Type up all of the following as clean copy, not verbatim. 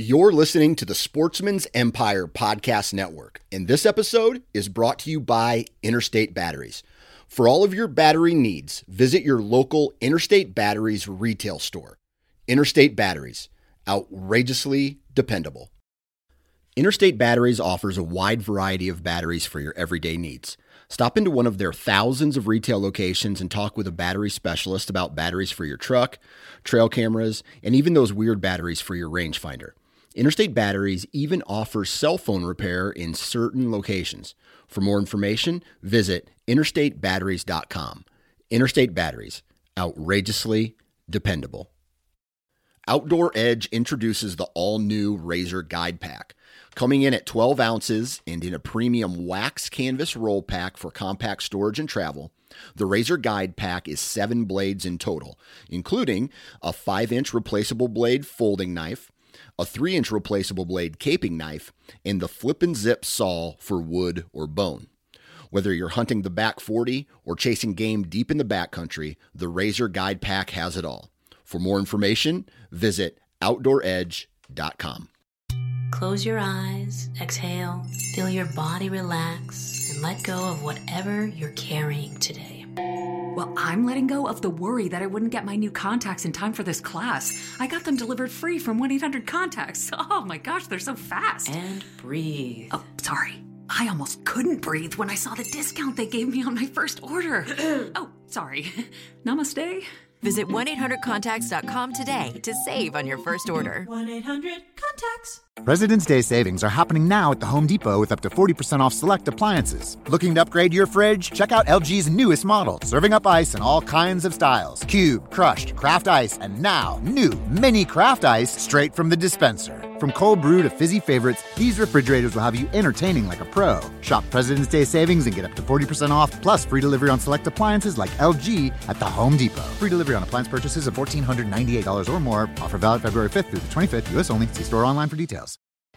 You're listening to the Sportsman's Empire Podcast Network, and this episode is brought to you by Interstate Batteries. For all of your battery needs, visit your local Interstate Batteries retail store. Interstate Batteries, outrageously dependable. Interstate Batteries offers a wide variety of batteries for your everyday needs. Stop into one of their thousands of retail locations and talk with a battery specialist about batteries for your truck, trail cameras, and even those weird batteries for your rangefinder. Interstate Batteries even offers cell phone repair in certain locations. For more information, visit interstatebatteries.com. Interstate Batteries, outrageously dependable. Outdoor Edge introduces the all-new Razor Guide Pack. Coming in at 12 ounces and in a premium wax canvas roll pack for compact storage and travel, the Razor Guide Pack is 7 blades in total, including a 5-inch replaceable blade folding knife, a 3-inch replaceable blade caping knife, and the flip and zip saw for wood or bone. Whether you're hunting the back 40 or chasing game deep in the backcountry, the Razor Guide Pack has it all. For more information, visit OutdoorEdge.com. Close your eyes, exhale, feel your body relax, and let go of whatever you're carrying today. Well, I'm letting go of the worry that I wouldn't get my new contacts in time for this class. I got them delivered free from 1-800-CONTACTS. Oh my gosh, they're so fast. And breathe. Oh, sorry. I almost couldn't breathe when I saw the discount they gave me on my first order. Oh, sorry. Namaste. Visit 1-800-CONTACTS.com today to save on your first order. 1-800-CONTACTS. President's Day savings are happening now at the Home Depot with up to 40% off select appliances. Looking to upgrade your fridge? Check out LG's newest model, serving up ice in all kinds of styles. Cube, crushed, craft ice, and now new mini craft ice straight from the dispenser. From cold brew to fizzy favorites, these refrigerators will have you entertaining like a pro. Shop President's Day savings and get up to 40% off, plus free delivery on select appliances like LG at the Home Depot. Free delivery on appliance purchases of $1,498 or more. Offer valid February 5th through the 25th, U.S. only. See store online for details.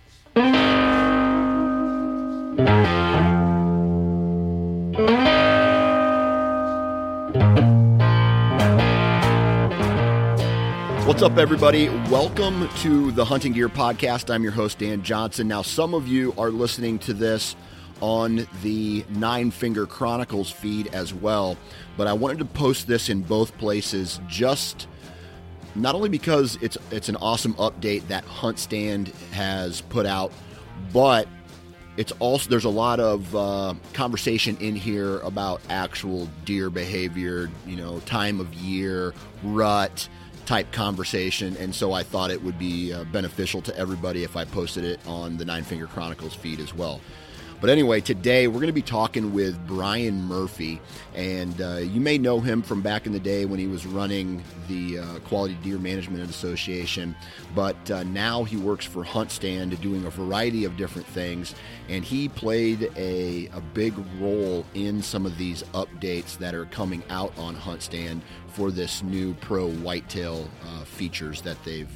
What's up, everybody? Welcome to the Hunting Gear Podcast. I'm your host, Dan Johnson. Now, some of you are listening to this on the Nine Finger Chronicles feed as well, but I wanted to post this in both places just not only because it's an awesome update that Hunt Stand has put out, but it's also there's a lot of conversation in here about actual deer behavior, time of year, rut type conversation, and so I thought it would be beneficial to everybody if I posted it on the Nine Finger Chronicles feed as well. But anyway, today we're going to be talking with Brian Murphy, and you may know him from back in the day when he was running the Quality Deer Management Association, but now he works for Hunt Stand doing a variety of different things, and he played a big role in some of these updates that are coming out on Hunt Stand for this new pro whitetail features that they've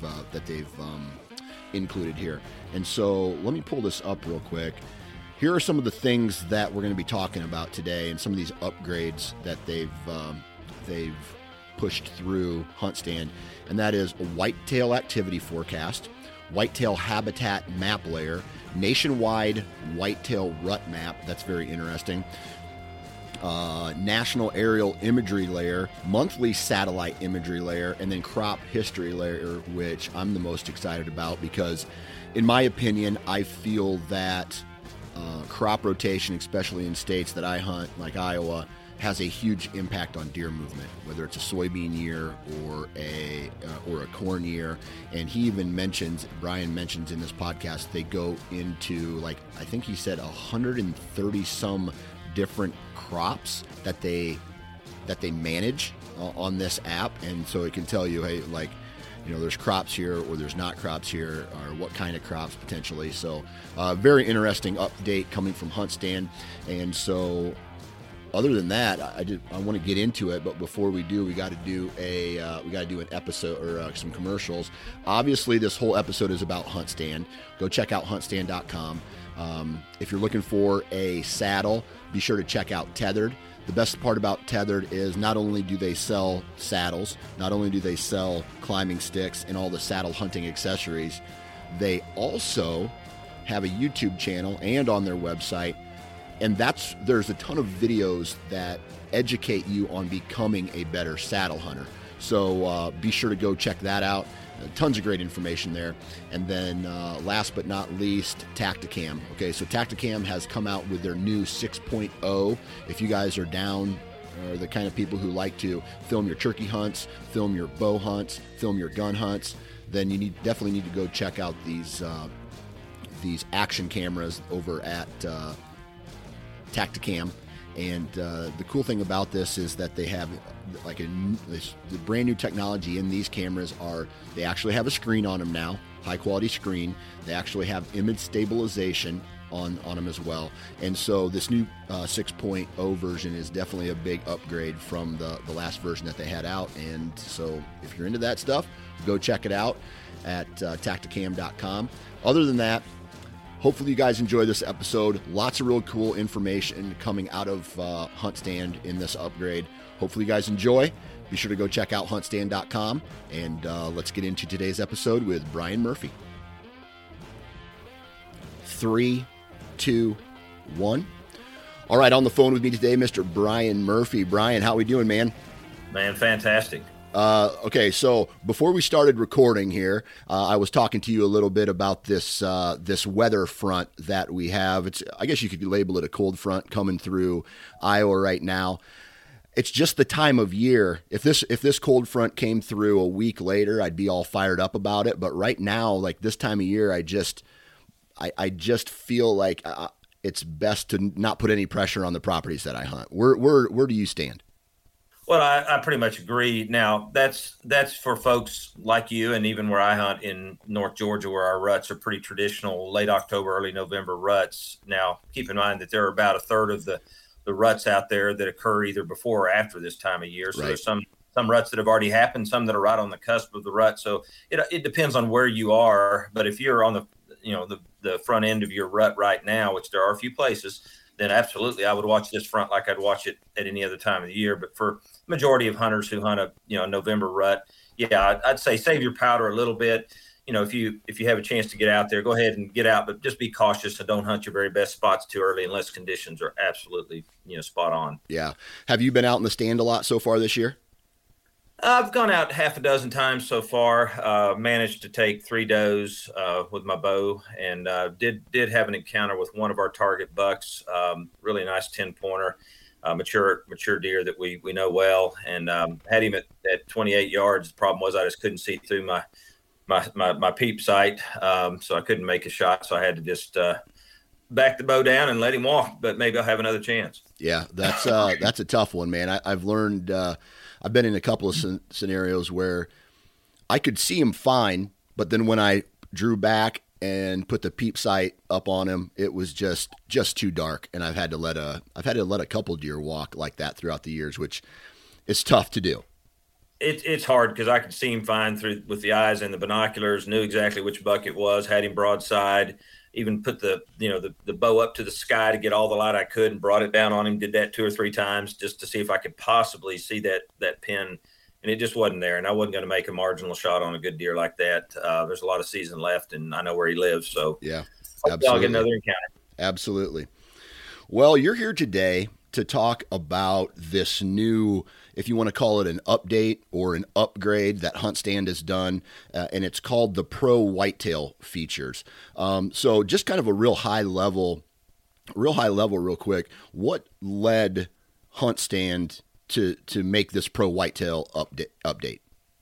included here. And so let me pull this up real quick. Here are some of the things that we're going to be talking about today, and some of these upgrades that they've pushed through Hunt Stand, and that is a whitetail activity forecast, whitetail habitat map layer, nationwide whitetail rut map. That's very interesting. National aerial imagery layer, monthly satellite imagery layer, and then crop history layer, which I'm the most excited about because, in my opinion, I feel that crop rotation, especially in states that I hunt, like Iowa, has a huge impact on deer movement, whether it's a soybean year or a corn year. And he even Brian mentions in this podcast, they go into, like, I think he said 130 some different crops that they manage on this app. And so it can tell you, hey, like, there's crops here or there's not crops here, or what kind of crops potentially. So very interesting update coming from Hunt Stand. And so other than that, I want to get into it, but before we do, we got to do an episode or some commercials. Obviously, this whole episode is about Hunt Stand. Go check out huntstand.com. If you're looking for a saddle, be sure to check out Tethered. The best part about Tethered is not only do they sell saddles, not only do they sell climbing sticks and all the saddle hunting accessories, They also have a YouTube channel and on their website, and there's a ton of videos that educate you on becoming a better saddle hunter. So be sure to go check that out. Tons of great information there. And then last but not least, Tactacam. Okay, so Tactacam has come out with their new 6.0. If you guys are down, or the kind of people who like to film your turkey hunts, film your bow hunts, film your gun hunts, then you definitely need to go check out these action cameras over at Tactacam. And the cool thing about this is that they have like the brand new technology in these cameras. They actually have a screen on them now, high quality screen. They actually have image stabilization on them as well. And so this new 6.0 version is definitely a big upgrade from the last version that they had out. And so if you're into that stuff, go check it out at tactacam.com. Other than that, hopefully you guys enjoy this episode. Lots of real cool information coming out of HuntStand in this upgrade. Hopefully you guys enjoy. Be sure to go check out huntstand.com, and let's get into today's episode with Brian Murphy. 3, 2, 1. All right, on the phone with me today, Mr. Brian Murphy. Brian, how we doing, man? Man, fantastic. Okay, so before we started recording here, I was talking to you a little bit about this weather front that we have. I guess you could label it a cold front coming through Iowa right now. It's just the time of year. If this cold front came through a week later, I'd be all fired up about it. But right now, like this time of year, I just feel like it's best to not put any pressure on the properties that I hunt. Where do you stand? Well, I pretty much agree. Now, that's for folks like you, and even where I hunt in North Georgia, where our ruts are pretty traditional, late October, early November ruts. Now, keep in mind that there are about a third of the ruts out there that occur either before or after this time of year. So There's some ruts that have already happened, some that are right on the cusp of the rut. So it depends on where you are. But if you're on the front end of your rut right now, which there are a few places, then absolutely I would watch this front like I'd watch it at any other time of the year. But for the majority of hunters who hunt a November rut, yeah, I'd say save your powder a little bit. If you have a chance to get out there, go ahead and get out, but just be cautious and don't hunt your very best spots too early unless conditions are absolutely spot on. Yeah. Have you been out in the stand a lot so far this year? I've gone out half a dozen times so far. Managed to take 3 does with my bow, and did have an encounter with one of our target bucks. Really nice 10-pointer, mature deer that we know well, and had him at 28 yards. The problem was I just couldn't see through my peep sight, so I couldn't make a shot. So I had to just back the bow down and let him walk. But maybe I'll have another chance. Yeah, that's a tough one, man. I've learned. I've been in a couple of scenarios where I could see him fine, but then when I drew back and put the peep sight up on him, it was just too dark, and I've had to let a couple deer walk like that throughout the years, which is tough to do. It's hard because I could see him fine through with the eyes and the binoculars, knew exactly which buck it was, had him broadside, even put the bow up to the sky to get all the light I could and brought it down on him. Did that 2 or 3 times just to see if I could possibly see that pin, and it just wasn't there. And I wasn't going to make a marginal shot on a good deer like that. There's a lot of season left, and I know where he lives. So yeah, absolutely. I'll get another encounter. Absolutely. Well, you're here today to talk about this new, if you want to call it an update or an upgrade that HuntStand has done, and it's called the Pro Whitetail features. So just kind of a real high level real quick, what led HuntStand to make this Pro Whitetail update?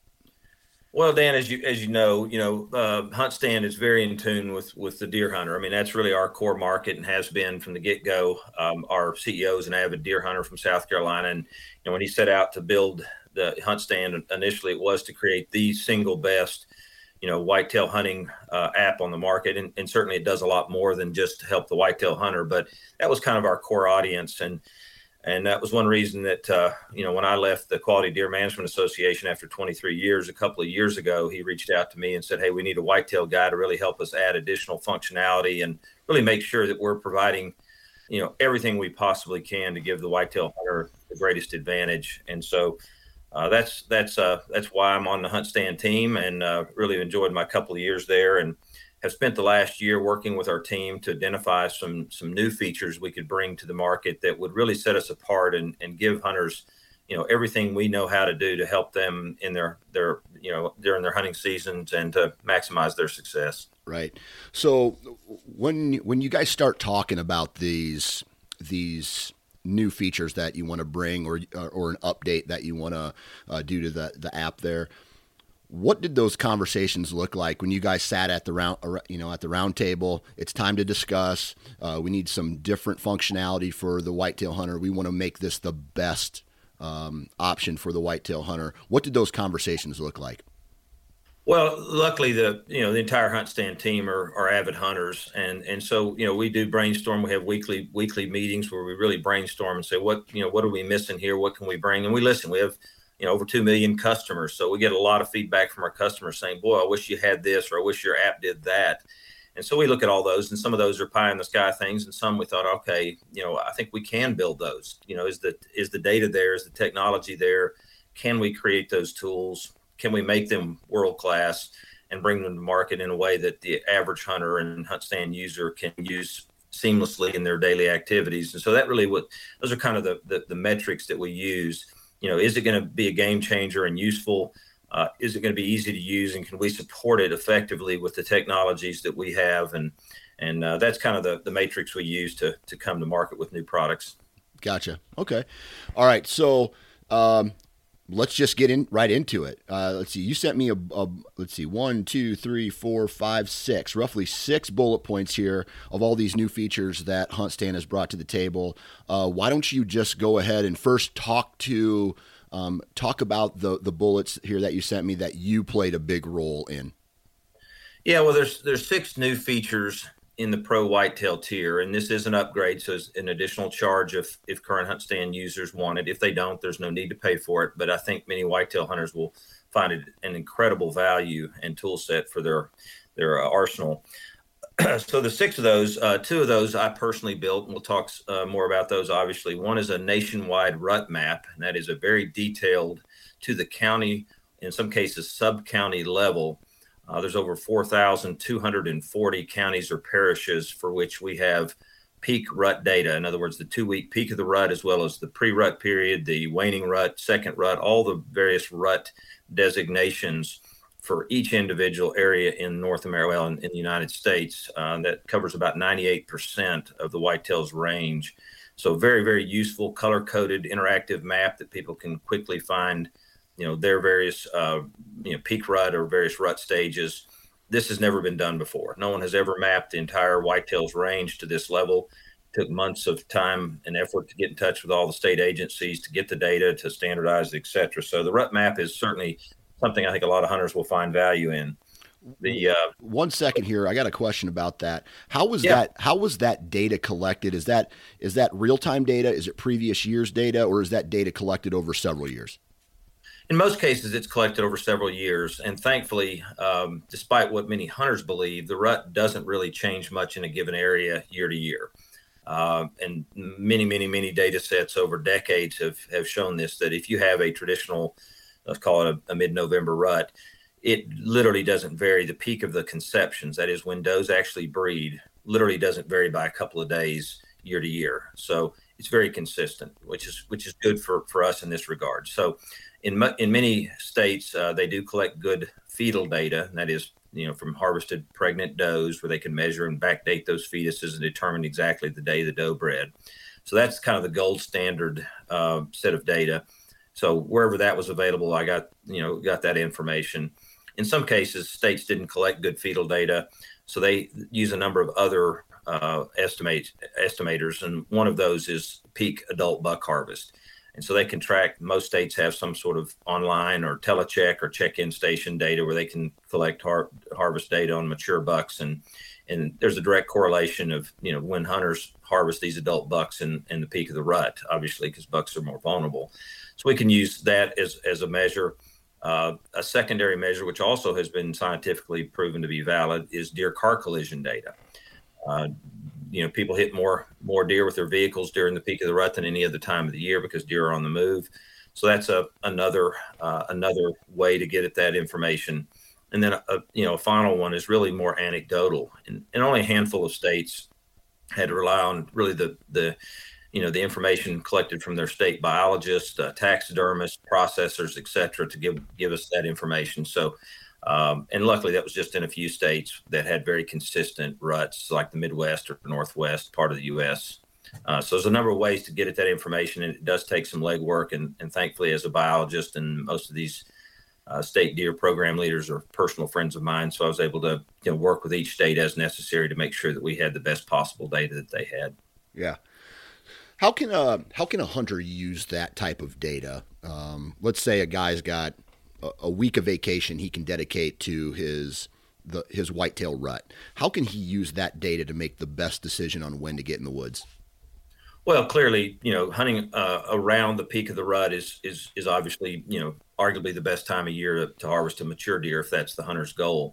Well, Dan, as you know, HuntStand is very in tune with the deer hunter. I mean, that's really our core market and has been from the get-go. Our CEO is an avid deer hunter from South Carolina, and when he set out to build the HuntStand, initially it was to create the single best, whitetail hunting app on the market, and certainly it does a lot more than just help the whitetail hunter. But that was kind of our core audience, and that was one reason that, when I left the Quality Deer Management Association after 23 years, a couple of years ago, he reached out to me and said, hey, we need a whitetail guy to really help us add additional functionality and really make sure that we're providing, everything we possibly can to give the whitetail hunter the greatest advantage. And so that's why I'm on the HuntStand team, and really enjoyed my couple of years there. And have spent the last year working with our team to identify some new features we could bring to the market that would really set us apart and give hunters, everything we know how to do to help them in their during their hunting seasons and to maximize their success. Right. So when you guys start talking about these new features that you want to bring or an update that you want to do to the app there, what did those conversations look like when you guys sat at the round table? It's time to discuss. We need some different functionality for the whitetail hunter. We want to make this the best option for the whitetail hunter. What did those conversations look like? Well, luckily the entire Hunt Stand team are avid hunters, and so we do brainstorm. We have weekly meetings where we really brainstorm and say what are we missing here? What can we bring? And we listen. We have over 2 million customers. So we get a lot of feedback from our customers saying, boy, I wish you had this, or I wish your app did that. And so we look at all those, and some of those are pie in the sky things. And some we thought, okay, I think we can build those. Is the data there? Is the technology there? Can we create those tools? Can we make them world-class and bring them to market in a way that the average hunter and Hunt Stand user can use seamlessly in their daily activities? And so that really those are kind of the metrics that we use. Is it going to be a game changer and useful? Is it going to be easy to use, and can we support it effectively with the technologies that we have? And that's kind of the matrix we use to come to market with new products. Gotcha. Okay. All right. So let's just get right into it. Let's see. You sent me let's see, 1, 2, 3, 4, 5, 6, roughly 6 bullet points here of all these new features that Hunt Stand has brought to the table. Why don't you just go ahead and first talk about the bullets here that you sent me that you played a big role in? Yeah, well, there's 6 new features in the Pro Whitetail tier, and this is an upgrade, so it's an additional charge if current Hunt Stand users want it. If they don't, there's no need to pay for it, but I think many whitetail hunters will find it an incredible value and tool set for their arsenal. So the 6 of those, 2 of those I personally built, and we'll talk more about those obviously. One is a nationwide rut map, and that is a very detailed to the county, in some cases sub-county level. There's over 4,240 counties or parishes for which we have peak rut data. In other words, the 2-week peak of the rut, as well as the pre-rut period, the waning rut, second rut, all the various rut designations for each individual area in North America, in the United States. That covers about 98% of the whitetails range. So very, very useful, color-coded, interactive map that people can quickly find their various, peak rut or various rut stages. This has never been done before. No one has ever mapped the entire whitetails range to this level. It took months of time and effort to get in touch with all the state agencies to get the data, to standardize, et cetera. So the rut map is certainly something I think a lot of hunters will find value in. The 1 second here, I got a question about that. How was that data collected? Is that real-time data? Is it previous year's data, or is that data collected over several years? In most cases, it's collected over several years, and thankfully, despite what many hunters believe, the rut doesn't really change much in a given area year to year. And many data sets over decades have shown this, that if you have a traditional, let's call it a mid-November rut, it literally doesn't vary. The peak of the conceptions, that is when does actually breed, literally doesn't vary by a couple of days year to year. So it's very consistent, which is good for us in this regard. So in many states, they do collect good fetal data, and that is, from harvested pregnant does, where they can measure and backdate those fetuses and determine exactly the day the doe bred. So that's kind of the gold standard set of data. So wherever that was available, I got that information. In some cases, states didn't collect good fetal data, so they use a number of other estimators, and one of those is peak adult buck harvest. And so they can track, most states have some sort of online or telecheck or check-in station data where they can collect harvest data on mature bucks. And there's a direct correlation of, when hunters harvest these adult bucks in the peak of the rut, obviously, because bucks are more vulnerable. So we can use that as a measure. A secondary measure, which also has been scientifically proven to be valid, is deer car collision data. People hit more deer with their vehicles during the peak of the rut than any other time of the year because deer are on the move. So that's another way to get at that information. And then a final one is really more anecdotal, and only a handful of states had to rely on really the information collected from their state biologists, taxidermists, processors, et cetera, to give us that information. So, and luckily that was just in a few states that had very consistent ruts, like the Midwest or Northwest part of the U.S. So there's a number of ways to get at that information, and it does take some legwork. And thankfully, as a biologist, and most of these state deer program leaders are personal friends of mine, so I was able to work with each state as necessary to make sure that we had the best possible data that they had. Yeah. How can a hunter use that type of data? Let's say a guy's got a week of vacation he can dedicate to his whitetail rut. How can he use that data to make the best decision on when to get in the woods? Well, clearly, hunting around the peak of the rut is obviously, arguably the best time of year to harvest a mature deer if that's the hunter's goal.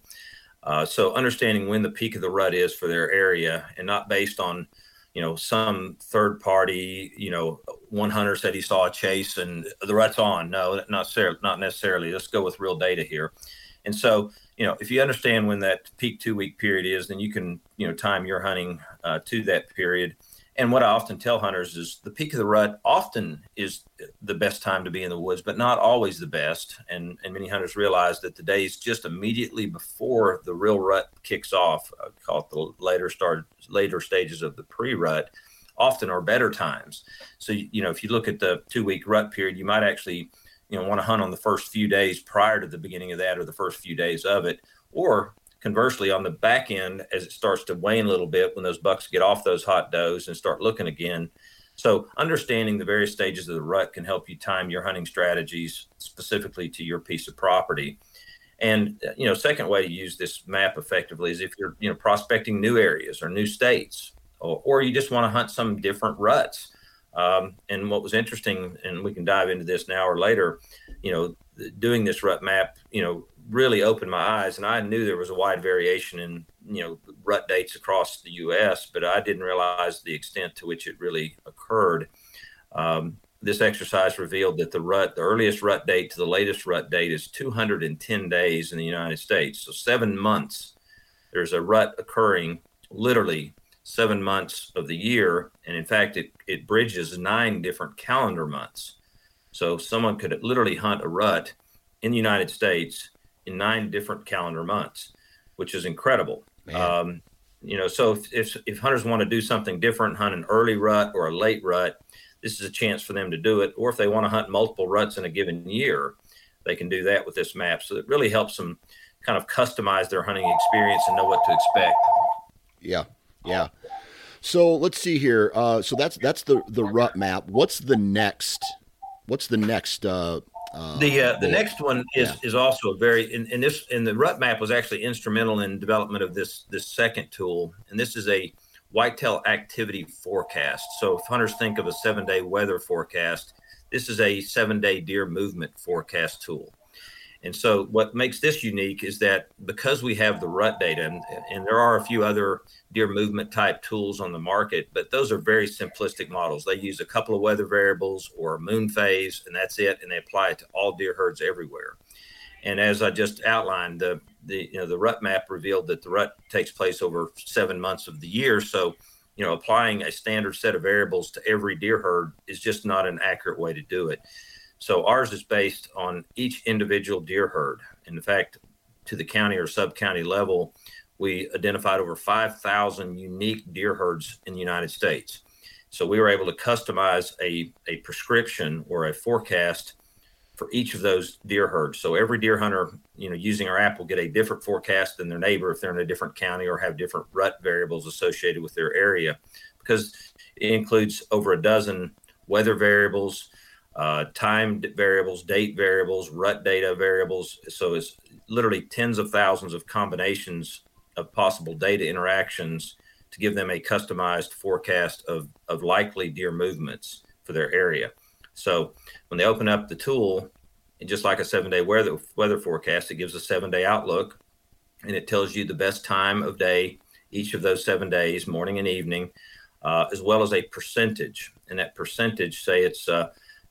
So understanding when the peak of the rut is for their area, and not based on, some third party, one hunter said he saw a chase and the rut's on. No, not necessarily. Let's go with real data here. And so, if you understand when that peak 2-week period is, then you can, time your hunting to that period. And what I often tell hunters is the peak of the rut often is the best time to be in the woods, but not always the best. And many hunters realize that the days just immediately before the real rut kicks off, call it the later stages of the pre-rut, often are better times. So, if you look at the 2-week rut period, you might actually, want to hunt on the first few days prior to the beginning of that, or the first few days of it, or conversely, on the back end, as it starts to wane a little bit, when those bucks get off those hot does and start looking again. So understanding the various stages of the rut can help you time your hunting strategies specifically to your piece of property. And, second way to use this map effectively is if you're, prospecting new areas or new states, or you just want to hunt some different ruts. And what was interesting, and we can dive into this now or later, doing this rut map, really opened my eyes, and I knew there was a wide variation in, rut dates across the U.S., but I didn't realize the extent to which it really occurred. This exercise revealed that the earliest rut date to the latest rut date is 210 days in the United States. So 7 months, there's a rut occurring literally 7 months of the year. And in fact, it bridges 9 different calendar months. So someone could literally hunt a rut in the United States in 9 different calendar months, which is incredible. So if hunters want to do something different, hunt an early rut or a late rut, this is a chance for them to do it. Or if they want to hunt multiple ruts in a given year, they can do that with this map. So it really helps them kind of customize their hunting experience and know what to expect. Yeah. So let's see here. So that's the rut map. What's the next? The next one is also a very, and the rut map was actually instrumental in development of this second tool. And this is a whitetail activity forecast. So if hunters think of a 7-day weather forecast, this is a 7-day deer movement forecast tool. And so what makes this unique is that because we have the rut data, and there are a few other deer movement type tools on the market, but those are very simplistic models. They use a couple of weather variables or a moon phase, and that's it. And they apply it to all deer herds everywhere. And as I just outlined, the rut map revealed that the rut takes place over 7 months of the year. So, applying a standard set of variables to every deer herd is just not an accurate way to do it. So ours is based on each individual deer herd. In fact, to the county or sub-county level, we identified over 5,000 unique deer herds in the United States. So we were able to customize a prescription or a forecast for each of those deer herds. So every deer hunter, using our app will get a different forecast than their neighbor if they're in a different county or have different rut variables associated with their area, because it includes over a dozen weather variables, time variables, date variables, rut data variables. So it's literally tens of thousands of combinations of possible data interactions to give them a customized forecast of likely deer movements for their area. So when they open up the tool, and just like a 7-day weather forecast, it gives a 7-day outlook, and it tells you the best time of day each of those 7 days, morning and evening, as well as a percentage. And that percentage, say it's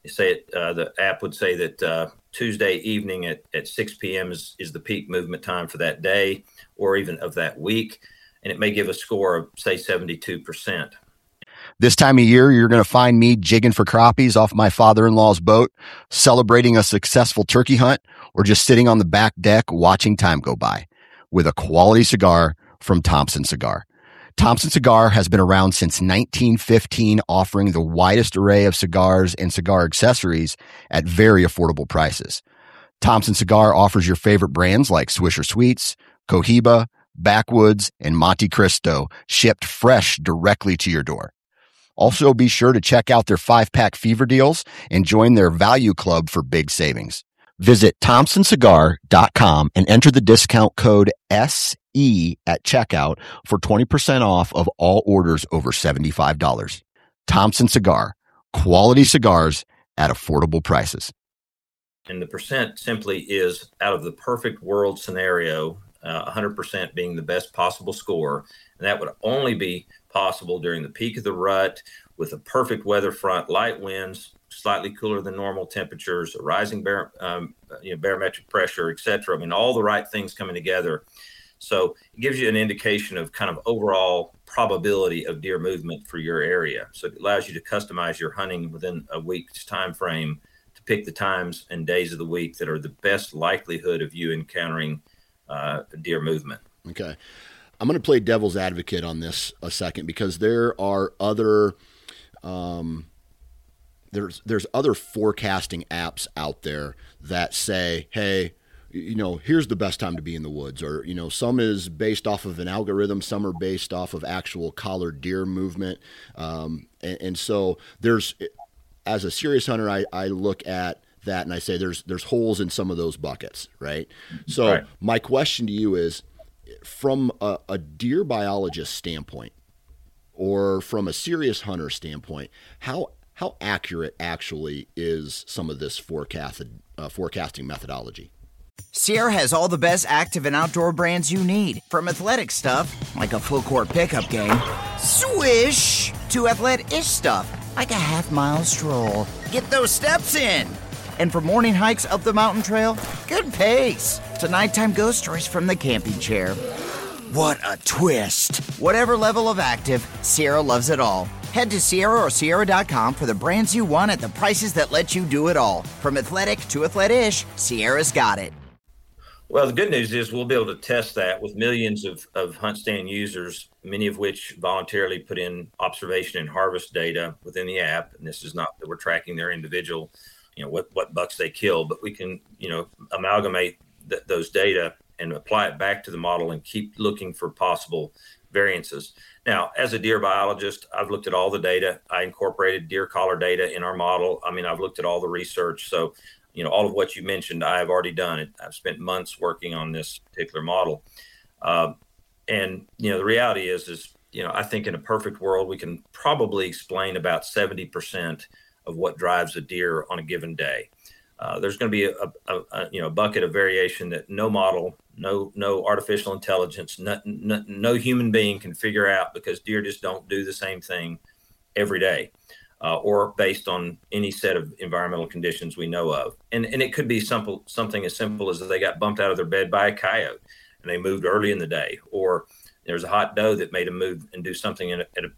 The app would say that Tuesday evening at 6 p.m. is the peak movement time for that day or even of that week. And it may give a score of, say, 72%. This time of year, you're going to find me jigging for crappies off my father-in-law's boat, celebrating a successful turkey hunt, or just sitting on the back deck watching time go by with a quality cigar from Thompson Cigar. Thompson Cigar has been around since 1915, offering the widest array of cigars and cigar accessories at very affordable prices. Thompson Cigar offers your favorite brands like Swisher Sweets, Cohiba, Backwoods, and Monte Cristo, shipped fresh directly to your door. Also, be sure to check out their 5-pack fever deals and join their value club for big savings. Visit ThompsonCigar.com and enter the discount code SE at checkout for 20% off of all orders over $75. Thompson Cigar, quality cigars at affordable prices. And the percent simply is out of the perfect world scenario, 100% being the best possible score. And that would only be possible during the peak of the rut with a perfect weather front, light winds, slightly cooler than normal temperatures, a rising barometric pressure, et cetera. I mean, all the right things coming together. So it gives you an indication of kind of overall probability of deer movement for your area. So it allows you to customize your hunting within a week's time frame to pick the times and days of the week that are the best likelihood of you encountering deer movement. Okay. I'm going to play devil's advocate on this a second because there are other there's other forecasting apps out there that say, hey, here's the best time to be in the woods, or, some is based off of an algorithm, some are based off of actual collared deer movement. And so as a serious hunter, I look at that and I say there's holes in some of those buckets, right? So right. My question to you is, from a deer biologist standpoint or from a serious hunter standpoint, how accurate actually is some of this forecasting methodology? Sierra has all the best active and outdoor brands you need, from athletic stuff, like a full court pickup game, swish, to athlete-ish stuff, like a half-mile stroll. Get those steps in. And for morning hikes up the mountain trail, good pace. To nighttime ghost stories from the camping chair. What a twist. Whatever level of active, Sierra loves it all. Head to Sierra or Sierra.com for the brands you want at the prices that let you do it all. From athletic to athlete-ish, Sierra's got it. Well, the good news is we'll be able to test that with millions of HuntStand users, many of which voluntarily put in observation and harvest data within the app. And this is not that we're tracking their individual, what bucks they kill, but we can, amalgamate those data and apply it back to the model and keep looking for possible variances. Now, as a deer biologist, I've looked at all the data. I incorporated deer collar data in our model. I mean, I've looked at all the research. So, all of what you mentioned, I have already done it. I've spent months working on this particular model. And the reality is, I think in a perfect world, we can probably explain about 70% of what drives a deer on a given day. There's going to be a bucket of variation that no model, no artificial intelligence, no human being can figure out, because deer just don't do the same thing every day, or based on any set of environmental conditions we know of. And it could be something as simple as they got bumped out of their bed by a coyote and they moved early in the day, or there's a hot doe that made them move and do something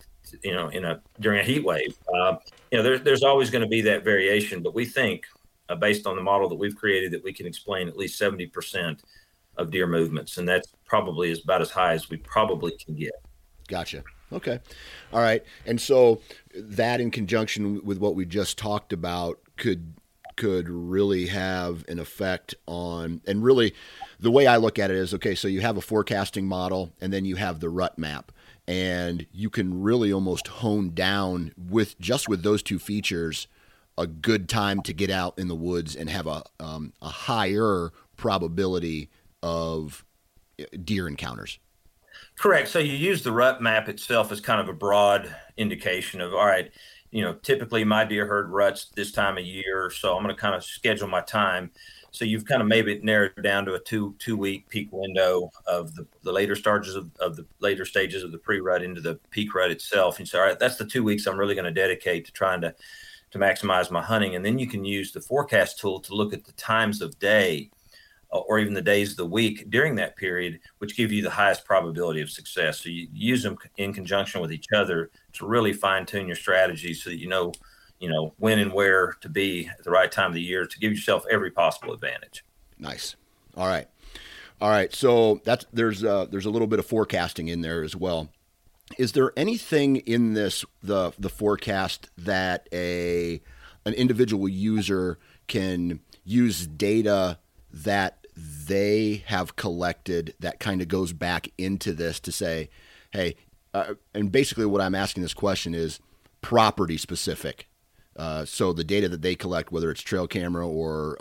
during a heat wave. There's always going to be that variation, but we think, based on the model that we've created, that we can explain at least 70% of deer movements. And that's probably about as high as we probably can get. Gotcha. Okay. All right. And so that, in conjunction with what we just talked about, could really have an effect on, and really the way I look at it is, okay, so you have a forecasting model and then you have the rut map, and you can really almost hone down with those two features a good time to get out in the woods and have a higher probability of deer encounters. Correct. So you use the rut map itself as kind of a broad indication of, all right, typically my deer herd ruts this time of year, so I'm going to kind of schedule my time. So you've kind of maybe narrowed down to a two-week peak window of the later stages of the pre-rut into the peak rut itself. And so, all right, that's the 2 weeks I'm really going to dedicate to trying to to maximize my hunting. And then you can use the forecast tool to look at the times of day or even the days of the week during that period, which give you the highest probability of success. So you use them in conjunction with each other to really fine tune your strategy so that you know when and where to be at the right time of the year to give yourself every possible advantage. Nice. All right. So there's a little bit of forecasting in there as well. Is there anything in this the forecast that an individual user can use data that they have collected that kind of goes back into this to say, hey, and basically what I'm asking this question is property specific. So the data that they collect, whether it's trail camera or,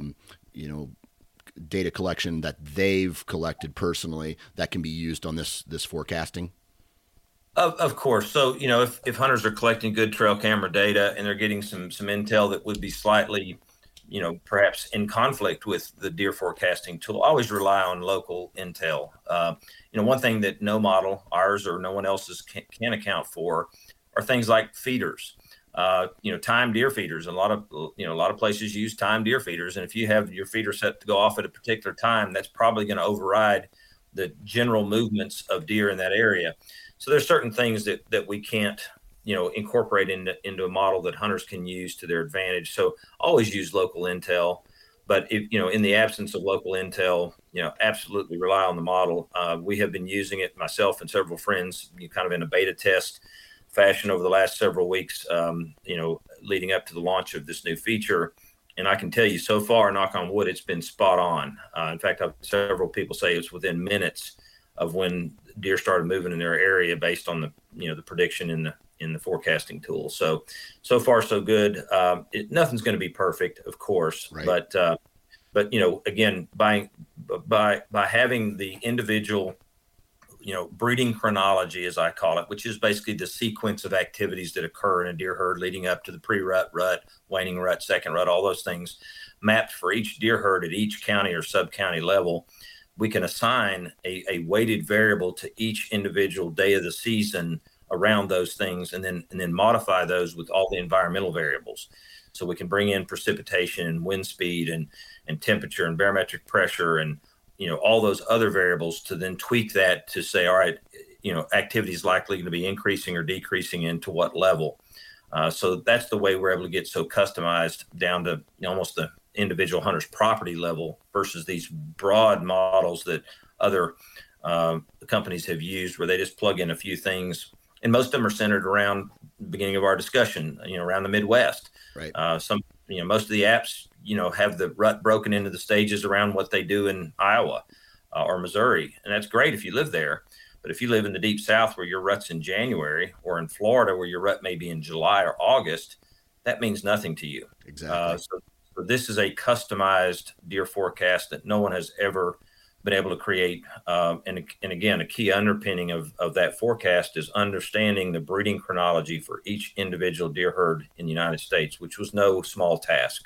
data collection that they've collected personally that can be used on this forecasting? Of course. So, if hunters are collecting good trail camera data and they're getting some intel that would be slightly, perhaps in conflict with the deer forecasting tool, always rely on local intel. One thing that no model, ours or no one else's, can account for are things like feeders. Timed deer feeders. A lot of places use timed deer feeders, and if you have your feeder set to go off at a particular time, that's probably going to override the general movements of deer in that area. So there's certain things that we can't, incorporate into a model that hunters can use to their advantage. So always use local intel, but if, in the absence of local intel, absolutely rely on the model. We have been using it, myself and several friends, kind of in a beta test fashion over the last several weeks, leading up to the launch of this new feature. And I can tell you so far, knock on wood, it's been spot on. In fact, several people say it's within minutes of when deer started moving in their area based on the prediction in the forecasting tool. So far so good. Nothing's going to be perfect, of course, right. But again, by having the individual, breeding chronology, as I call it, which is basically the sequence of activities that occur in a deer herd leading up to the pre-rut, rut, waning rut, second rut, all those things mapped for each deer herd at each county or sub-county level. We can assign a weighted variable to each individual day of the season around those things, and then modify those with all the environmental variables. So we can bring in precipitation and wind speed and temperature and barometric pressure and all those other variables to then tweak that to say, all right, activity is likely going to be increasing or decreasing and to what level. So that's the way we're able to get so customized down to almost the individual hunter's property level versus these broad models that other companies have used where they just plug in a few things. And most of them are centered around the beginning of our discussion, around the Midwest. Right. Most of the apps, have the rut broken into the stages around what they do in Iowa or Missouri. And that's great if you live there. But if you live in the deep South where your rut's in January, or in Florida where your rut may be in July or August, that means nothing to you. Exactly. So this is a customized deer forecast that no one has ever been able to create. And again, a key underpinning of that forecast is understanding the breeding chronology for each individual deer herd in the United States, which was no small task.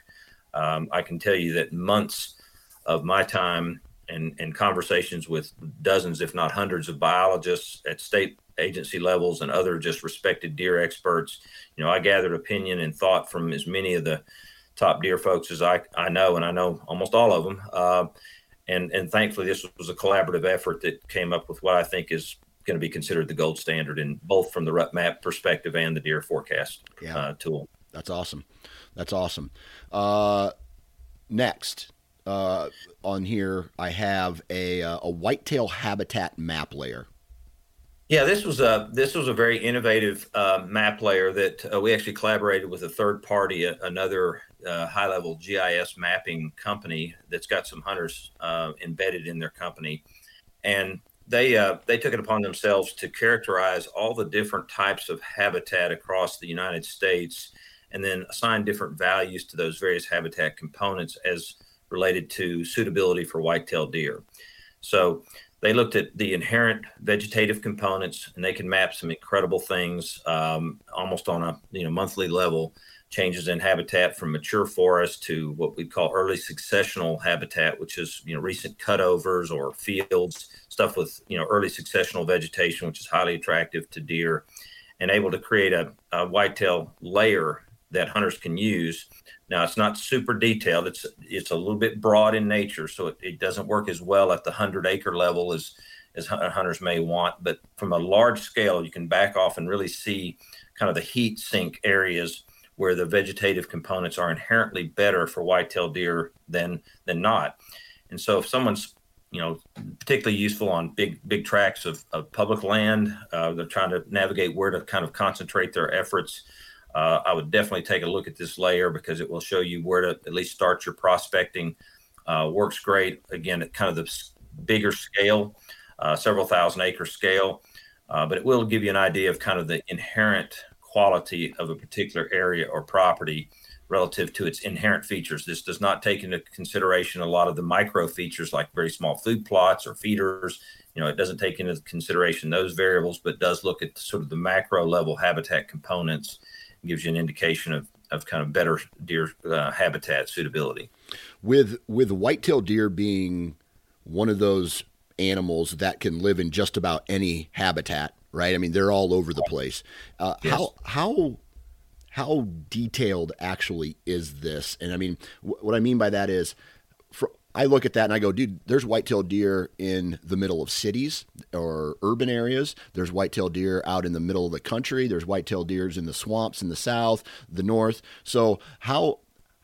I can tell you that months of my time and conversations with dozens, if not hundreds of biologists at state agency levels and other just respected deer experts, I gathered opinion and thought from as many of the top deer folks as I know, and I know almost all of them. And thankfully, this was a collaborative effort that came up with what I think is going to be considered the gold standard in both from the rut map perspective and the deer forecast tool. That's awesome. Next on here, I have a whitetail habitat map layer. Yeah, this was a very innovative map layer that we actually collaborated with a third party, another high-level GIS mapping company that's got some hunters embedded in their company, and they took it upon themselves to characterize all the different types of habitat across the United States, and then assign different values to those various habitat components as related to suitability for whitetail deer. So they looked at the inherent vegetative components, and they can map some incredible things almost on a monthly level. Changes in habitat from mature forest to what we call early successional habitat, which is recent cutovers or fields, stuff with early successional vegetation, which is highly attractive to deer, and able to create a whitetail layer that hunters can use. Now, it's not super detailed. It's a little bit broad in nature, so it doesn't work as well at the 100-acre level as hunters may want. But from a large scale, you can back off and really see kind of the heat sink areas where the vegetative components are inherently better for whitetail deer than not. And so if someone's, particularly useful on big tracts of public land, they're trying to navigate where to kind of concentrate their efforts, I would definitely take a look at this layer because it will show you where to at least start your prospecting. Works great, again, at kind of the bigger scale, several thousand acre scale, but it will give you an idea of kind of the inherent quality of a particular area or property relative to its inherent features. This does not take into consideration a lot of the micro features like very small food plots or feeders. It doesn't take into consideration those variables, but does look at sort of the macro level habitat components. It gives you an indication of kind of better deer habitat suitability. With whitetail deer being one of those animals that can live in just about any habitat, right? I mean, they're all over the place. Yes. How detailed actually is this? And I mean, what I mean by that is, I look at that and I go, dude, there's whitetail deer in the middle of cities or urban areas. There's whitetail deer out in the middle of the country. There's whitetail deers in the swamps in the south, the north. So how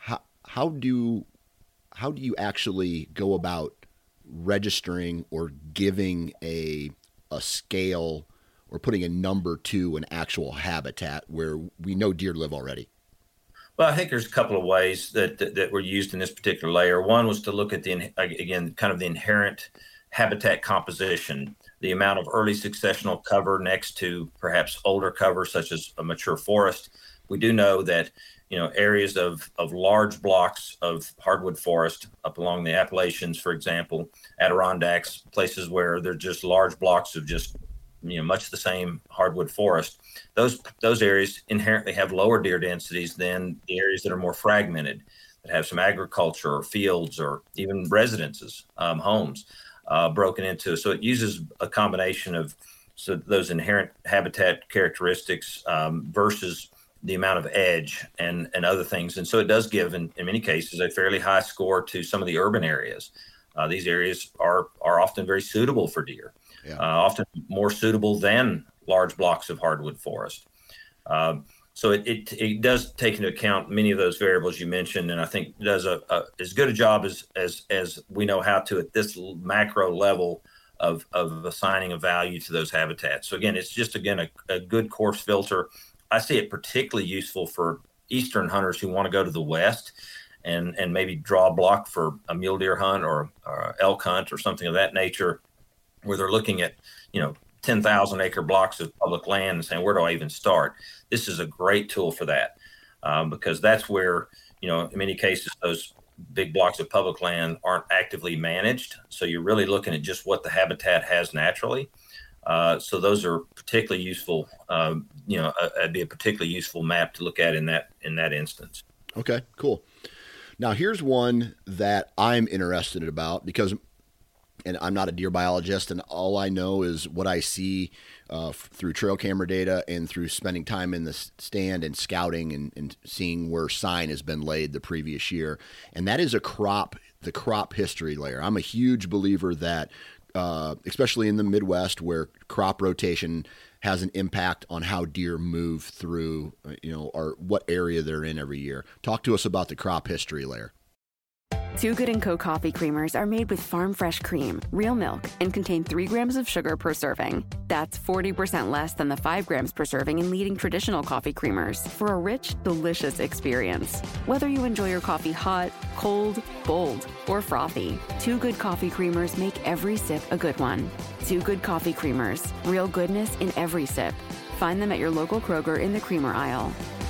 do you actually go about registering or giving a scale or putting a number to an actual habitat where we know deer live already? Well, I think there's a couple of ways that were used in this particular layer. One was to look at kind of the inherent habitat composition, the amount of early successional cover next to perhaps older cover, such as a mature forest. We do know that, areas of large blocks of hardwood forest up along the Appalachians, for example, Adirondacks, places where there's just large blocks of just much the same hardwood forest, those areas inherently have lower deer densities than the areas that are more fragmented, that have some agriculture or fields or even residences, homes broken into. So it uses a combination of those inherent habitat characteristics versus the amount of edge and other things. And so it does give, in many cases, a fairly high score to some of the urban areas. These areas are often very suitable for deer. Yeah. Often more suitable than large blocks of hardwood forest. So it does take into account many of those variables you mentioned, and I think does as good a job as we know how to at this macro level of assigning a value to those habitats. So again, it's just a good coarse filter. I see it particularly useful for eastern hunters who want to go to the west and maybe draw a block for a mule deer hunt or elk hunt or something of that nature, where they're looking at, 10,000 acre blocks of public land and saying, where do I even start? This is a great tool for that because that's where, in many cases, those big blocks of public land aren't actively managed. So you're really looking at just what the habitat has naturally. So those are particularly useful, it'd be a particularly useful map to look at in that instance. Okay, cool. Now here's one that I'm interested about because and I'm not a deer biologist, and all I know is what I see through trail camera data and through spending time in the stand and scouting and seeing where sign has been laid the previous year. And that is the crop history layer. I'm a huge believer that, especially in the Midwest, where crop rotation has an impact on how deer move through, or what area they're in every year. Talk to us about the crop history layer. Too Good & Co. coffee creamers are made with farm fresh cream, real milk, and contain 3 grams of sugar per serving. That's 40% less than the 5 grams per serving in leading traditional coffee creamers for a rich, delicious experience. Whether you enjoy your coffee hot, cold, bold, or frothy, Too Good coffee creamers make every sip a good one. Too Good coffee creamers, real goodness in every sip. Find them at your local Kroger in the creamer aisle.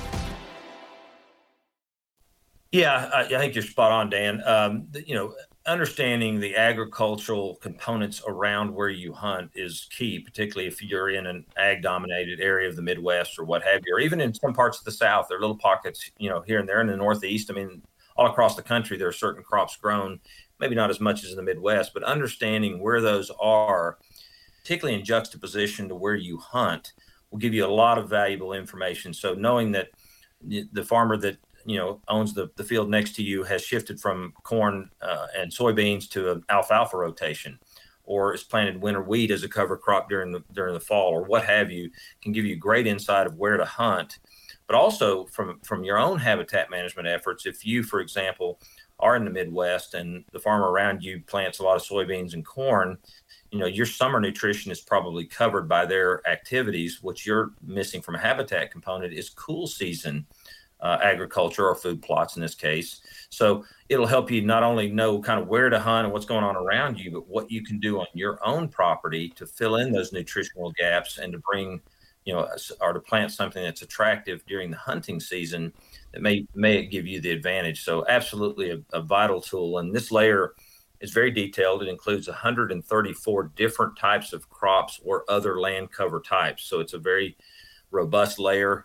Yeah, I think you're spot on, Dan. Understanding the agricultural components around where you hunt is key, particularly if you're in an ag-dominated area of the Midwest or what have you, or even in some parts of the South. There are little pockets, here and there in the Northeast. I mean, all across the country, there are certain crops grown, maybe not as much as in the Midwest, but understanding where those are, particularly in juxtaposition to where you hunt, will give you a lot of valuable information. So knowing that the farmer that owns the field next to you has shifted from corn and soybeans to an alfalfa rotation, or is planted winter wheat as a cover crop during the fall, or what have you, can give you great insight of where to hunt. But also from your own habitat management efforts, if you, for example, are in the Midwest and the farmer around you plants a lot of soybeans and corn, your summer nutrition is probably covered by their activities. What you're missing from a habitat component is cool season agriculture, or food plots in this case. So it'll help you not only know kind of where to hunt and what's going on around you, but what you can do on your own property to fill in those nutritional gaps and to bring, or to plant something that's attractive during the hunting season that may give you the advantage. So absolutely a vital tool. And this layer is very detailed. It includes 134 different types of crops or other land cover types. So it's a very robust layer.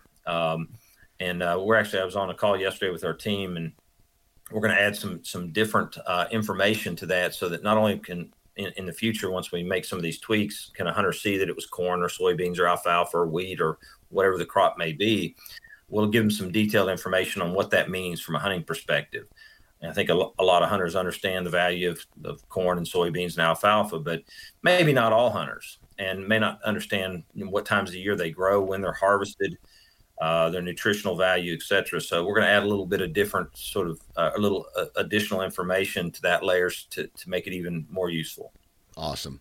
And I was on a call yesterday with our team, and we're going to add some different information to that, so that not only can in the future, once we make some of these tweaks, can a hunter see that it was corn or soybeans or alfalfa or wheat or whatever the crop may be. We'll give them some detailed information on what that means from a hunting perspective. And I think a lot of hunters understand the value of corn and soybeans and alfalfa, but maybe not all hunters, and may not understand what times of the year they grow, when they're harvested, their nutritional value, et cetera. So we're going to add a little bit of different sort of a little additional information to that layers to make it even more useful. Awesome.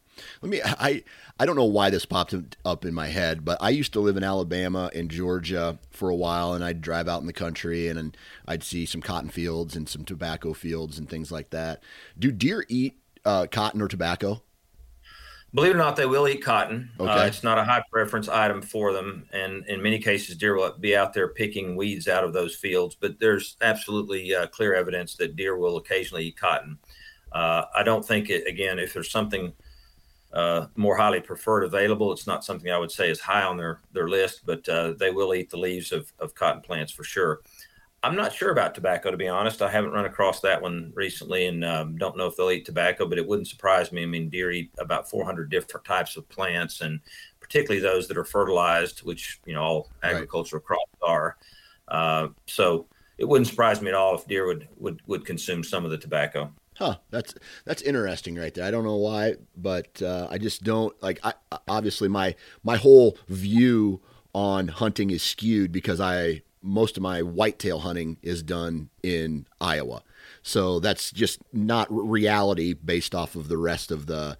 I don't know why this popped up in my head, but I used to live in Alabama and Georgia for a while, and I'd drive out in the country and I'd see some cotton fields and some tobacco fields and things like that. Do deer eat cotton or tobacco? Believe it or not, they will eat cotton. Okay. It's not a high preference item for them. And in many cases, deer will be out there picking weeds out of those fields. But there's absolutely clear evidence that deer will occasionally eat cotton. I don't think, if there's something more highly preferred available, it's not something I would say is high on their list, but they will eat the leaves of cotton plants for sure. I'm not sure about tobacco, to be honest. I haven't run across that one recently, and don't know if they'll eat tobacco, but it wouldn't surprise me. I mean, deer eat about 400 different types of plants, and particularly those that are fertilized, which, all agricultural crops are. So it wouldn't surprise me at all if deer would consume some of the tobacco. Huh. That's interesting right there. I don't know why, but I just don't obviously my whole view on hunting is skewed because most of my whitetail hunting is done in Iowa. So that's just not reality based off of the rest of the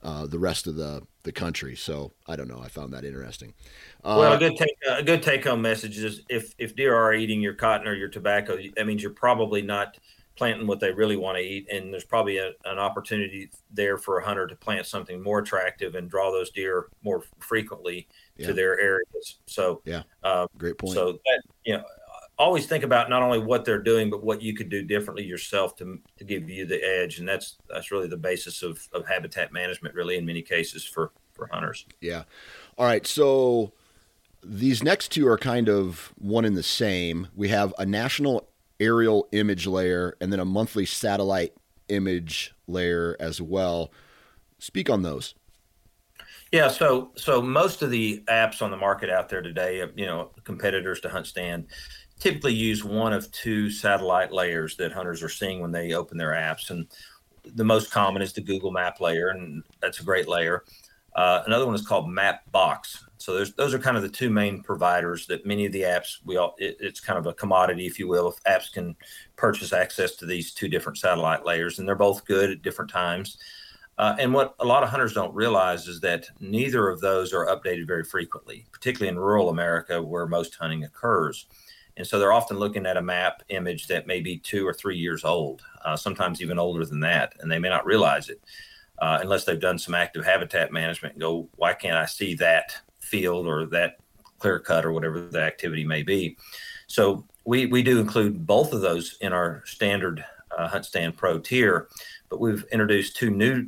country. So I don't know. I found that interesting. Well, a good take home message is if deer are eating your cotton or your tobacco, that means you're probably not planting what they really want to eat. And there's probably an opportunity there for a hunter to plant something more attractive and draw those deer more frequently to their areas. So, great point. So that, always think about not only what they're doing, but what you could do differently yourself to give you the edge. And that's really the basis of habitat management, really, in many cases for hunters. Yeah. All right. So these next two are kind of one and the same. We have a national aerial image layer and then a monthly satellite image layer as well. Speak on those. Yeah, so most of the apps on the market out there today, competitors to HuntStand, typically use one of two satellite layers that hunters are seeing when they open their apps. And the most common is the Google Map layer, and that's a great layer. Another one is called Mapbox. So those are kind of the two main providers that many of the apps, it's kind of a commodity, if you will, if apps can purchase access to these two different satellite layers, and they're both good at different times. And what a lot of hunters don't realize is that neither of those are updated very frequently, particularly in rural America where most hunting occurs. And so they're often looking at a map image that may be 2 or 3 years old, sometimes even older than that, and they may not realize it unless they've done some active habitat management and go, why can't I see that field or that clear cut or whatever the activity may be? So we do include both of those in our standard HuntStand Pro tier, but we've introduced two new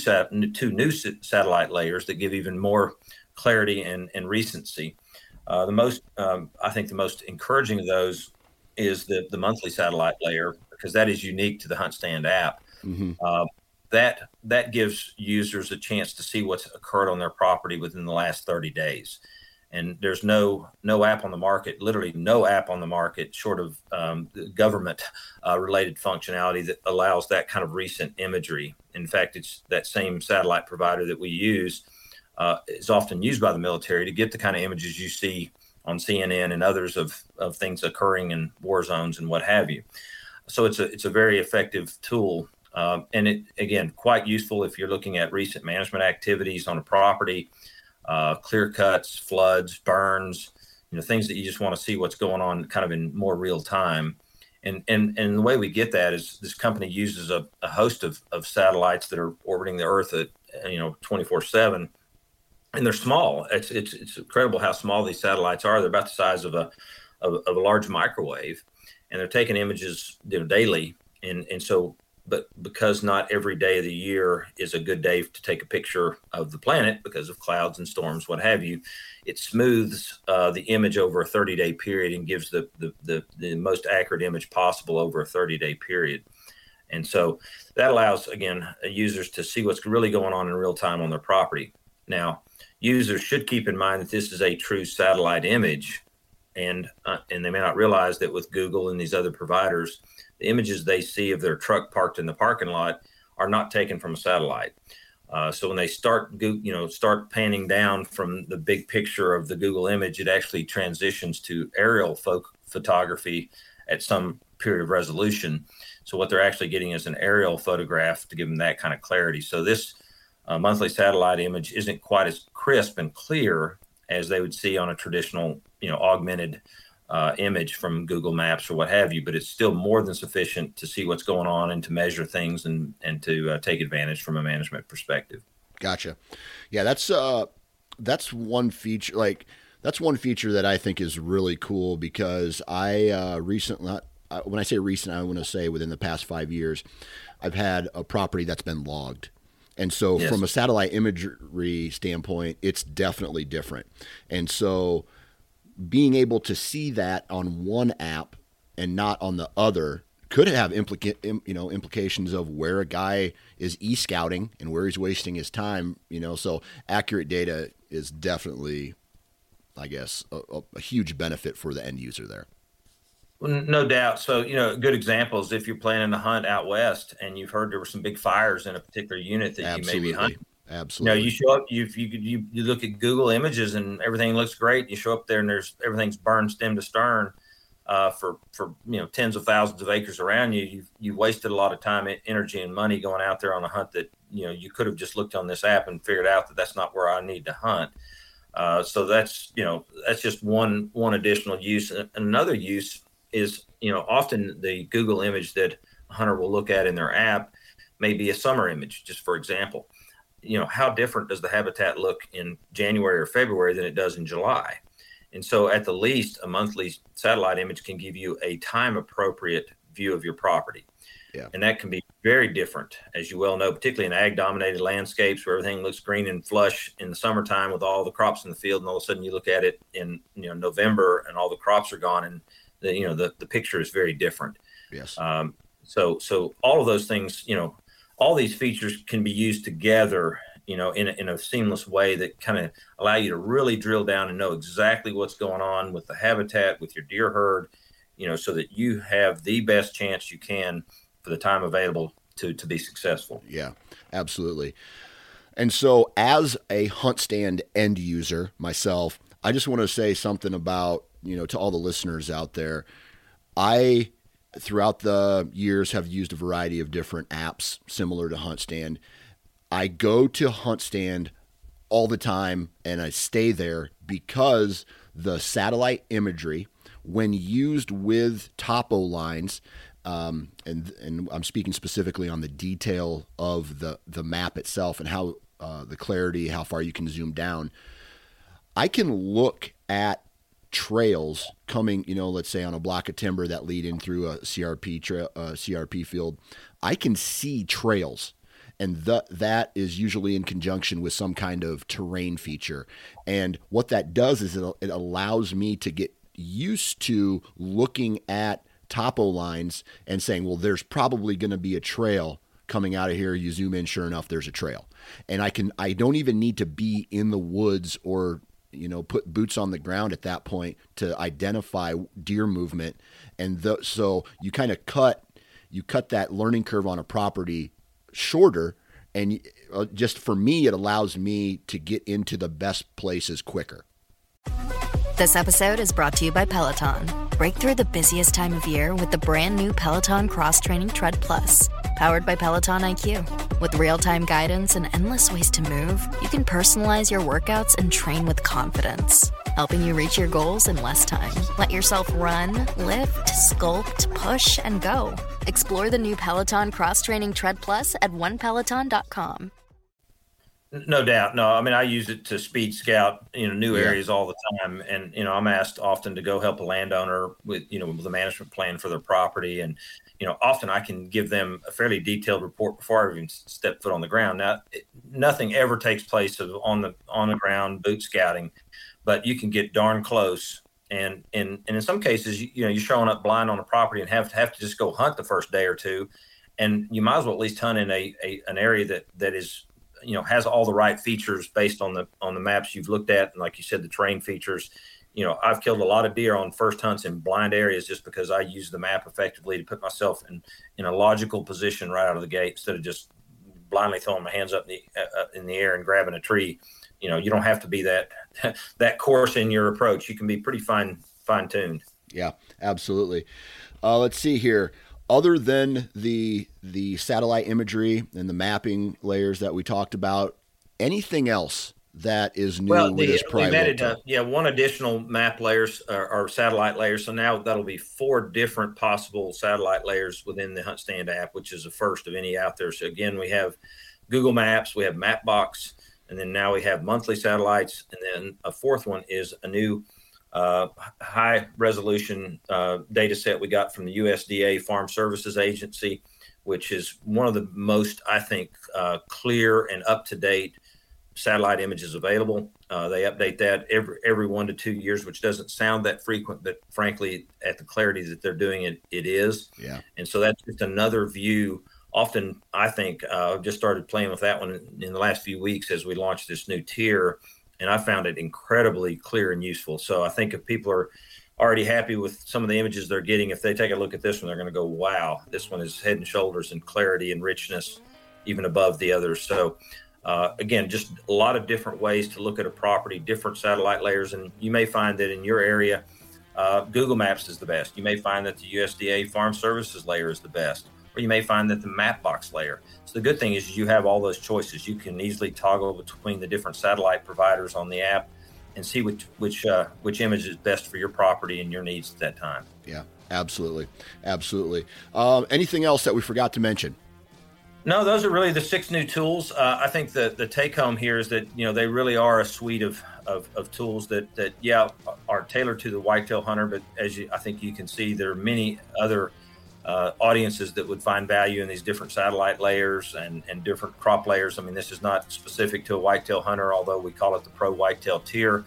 satellite layers that give even more clarity and recency. I think the most encouraging of those is the monthly satellite layer, because that is unique to the HuntStand app. Mm-hmm. That gives users a chance to see what's occurred on their property within the last 30 days. And there's no app on the market, literally no app on the market, short of government related functionality that allows that kind of recent imagery. In fact, it's that same satellite provider that we use is often used by the military to get the kind of images you see on CNN and others of things occurring in war zones and what have you. So it's a very effective tool. And it, again, quite useful if you're looking at recent management activities on a property, clear cuts, floods, burns, things that you just want to see what's going on kind of in more real time. And the way we get that is this company uses a host of satellites that are orbiting the Earth at 24/7, and they're small. It's incredible how small these satellites are. They're about the size of a large microwave, and they're taking images daily. And so, but because not every day of the year is a good day to take a picture of the planet because of clouds and storms, what have you, it smooths the image over a 30-day period and gives the most accurate image possible over a 30-day period. And so that allows, again, users to see what's really going on in real time on their property. Now, users should keep in mind that this is a true satellite image, and they may not realize that with Google and these other providers, the images they see of their truck parked in the parking lot are not taken from a satellite. So when they start panning down from the big picture of the Google image, it actually transitions to aerial photography at some period of resolution. So what they're actually getting is an aerial photograph to give them that kind of clarity. So this monthly satellite image isn't quite as crisp and clear as they would see on a traditional, augmented image from Google Maps or what have you, but it's still more than sufficient to see what's going on and to measure things and to take advantage from a management perspective. Gotcha. Yeah, that's one feature. That's one feature that I think is really cool because I recently, when I say recent, I want to say within the past 5 years, I've had a property that's been logged. And so from a satellite imagery standpoint, it's definitely different. And so being able to see that on one app and not on the other could have implications of where a guy is e-scouting and where he's wasting his time. So accurate data is definitely, I guess, a huge benefit for the end user there. Well, no doubt. So, good examples, if you're planning to hunt out west and you've heard there were some big fires in a particular unit that you may be hunting. Absolutely. You show up, you look at Google Images and everything looks great. You show up there and everything's burned stem to stern for tens of thousands of acres around you. You've wasted a lot of time, energy, and money going out there on a hunt that you could have just looked on this app and figured out that that's not where I need to hunt. So that's just one additional use. And another use is often the Google image that a hunter will look at in their app may be a summer image, just for example. How different does the habitat look in January or February than it does in July? And so at the least, a monthly satellite image can give you a time appropriate view of your property. Yeah. And that can be very different, as you well know, particularly in ag dominated landscapes where everything looks green and flush in the summertime with all the crops in the field. And all of a sudden you look at it in November and all the crops are gone and the picture is very different. Yes. So all of those things, all these features can be used together, in a seamless way that kind of allow you to really drill down and know exactly what's going on with the habitat, with your deer herd, so that you have the best chance you can for the time available to be successful. Yeah, absolutely. And so as a hunt stand end user myself, I just want to say something about, to all the listeners out there. I, throughout the years, have used a variety of different apps similar to HuntStand. I go to HuntStand all the time and I stay there because the satellite imagery, when used with topo lines, and I'm speaking specifically on the detail of the map itself and how the clarity, how far you can zoom down, I can look at trails coming, let's say on a block of timber that lead in through a CRP field. I can see trails, and that is usually in conjunction with some kind of terrain feature. And what that does is it allows me to get used to looking at topo lines and saying, well, there's probably going to be a trail coming out of here. You zoom in, sure enough, there's a trail. And I don't even need to be in the woods or put boots on the ground at that point to identify deer movement. And so you kind of cut that learning curve on a property shorter. And just for me, it allows me to get into the best places quicker. This episode is brought to you by Peloton. Break through the busiest time of year with the brand new Peloton Cross Training Tread Plus, powered by Peloton IQ. With real-time guidance and endless ways to move, you can personalize your workouts and train with confidence, helping you reach your goals in less time. Let yourself run, lift, sculpt, push, and go. Explore the new Peloton Cross Training Tread Plus at onepeloton.com. No doubt. No, I mean, I use it to speed scout, new areas all the time. And, I'm asked often to go help a landowner with, with the management plan for their property. And, often I can give them a fairly detailed report before I even step foot on the ground. Now, nothing ever takes place on the ground boot scouting, but you can get darn close. And in some cases, you're showing up blind on a property and have to just go hunt the first day or two. And you might as well at least hunt in an area that is, has all the right features based on the maps you've looked at. And like you said, the terrain features, I've killed a lot of deer on first hunts in blind areas just because I use the map effectively to put myself in a logical position right out of the gate instead of just blindly throwing my hands up in the air and grabbing a tree. You don't have to be that coarse in your approach. You can be pretty fine-tuned. Yeah, absolutely. Let's see here. Other than the satellite imagery and the mapping layers that we talked about, anything else that is new with this we've added one additional map layers or satellite layers. So now that'll be 4 different possible satellite layers within the HuntStand app, which is the first of any out there. So again, we have Google Maps, we have Mapbox, and then now we have monthly satellites, and then a 4th one is a new high resolution data set we got from the USDA Farm Services Agency, which is one of the most, I think, clear and up-to-date satellite images available. They update that every 1 to 2 years, which doesn't sound that frequent, but frankly, at the clarity that they're doing it is. Yeah. And so that's just another view. Often, I think, I've just started playing with that one in the last few weeks as we launched this new tier, and I found it incredibly clear and useful. So I think if people are already happy with some of the images they're getting, if they take a look at this one, they're going to go, wow, this one is head and shoulders in clarity and richness, even above the others. So again, just a lot of different ways to look at a property, different satellite layers. And you may find that in your area, Google Maps is the best. You may find that the USDA Farm Services layer is the best. Or you may find that the Mapbox layer. So the good thing is you have all those choices. You can easily toggle between the different satellite providers on the app and see which image is best for your property and your needs at that time. Yeah, absolutely. Anything else that we forgot to mention? No, those are really the 6 new tools. I think the take home here is that, they really are a suite of tools that are tailored to the whitetail hunter. But I think you can see, there are many other audiences that would find value in these different satellite layers and different crop layers. I mean, this is not specific to a whitetail hunter, although we call it the Pro Whitetail tier.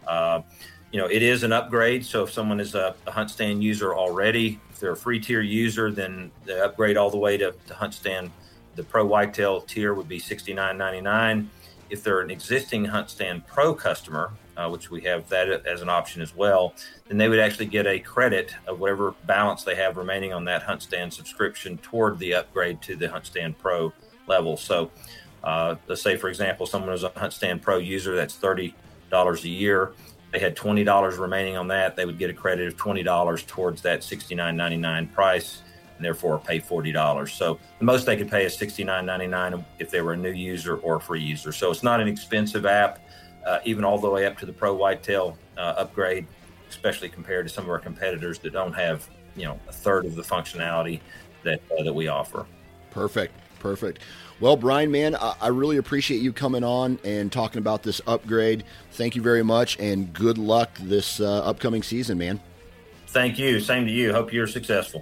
It is an upgrade. So if someone is a HuntStand user already, if they're a free tier user, then the upgrade all the way to HuntStand, the Pro Whitetail tier, would be $69.99. If they're an existing HuntStand Pro customer, which we have that as an option as well, then they would actually get a credit of whatever balance they have remaining on that HuntStand subscription toward the upgrade to the HuntStand Pro level. So let's say, for example, someone is a HuntStand Pro user, that's $30 a year. They had $20 remaining on that. They would get a credit of $20 towards that $69.99 price, and therefore pay $40. So the most they could pay is $69.99 if they were a new user or a free user. So it's not an expensive app, even all the way up to the Pro Whitetail upgrade, especially compared to some of our competitors that don't have, a third of the functionality that we offer. Perfect. Well, Brian, man, I really appreciate you coming on and talking about this upgrade. Thank you very much, and good luck this upcoming season, man. Thank you. Same to you. Hope you're successful.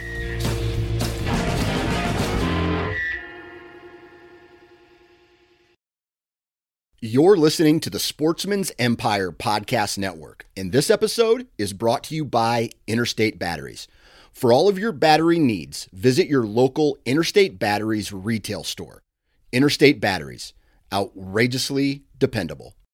You're listening to the Sportsman's Empire Podcast Network, and this episode is brought to you by Interstate Batteries. For all of your battery needs, visit your local Interstate Batteries retail store. Interstate Batteries, outrageously dependable.